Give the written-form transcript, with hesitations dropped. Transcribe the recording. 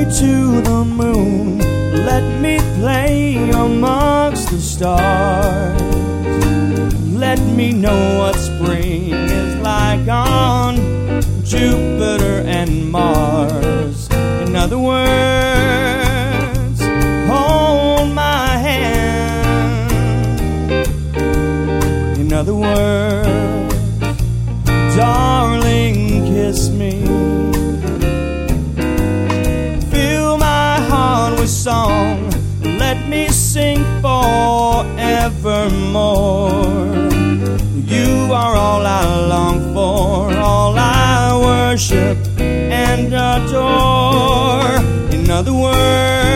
to the moon. Let me play amongst the stars. Let me know what spring is like on Jupiter and Mars. In other words, hold my hand. In other words, darling, kiss me. Fill my heart with song. Let me sing forevermore. You are all I long for, all I worship and adore. In other words,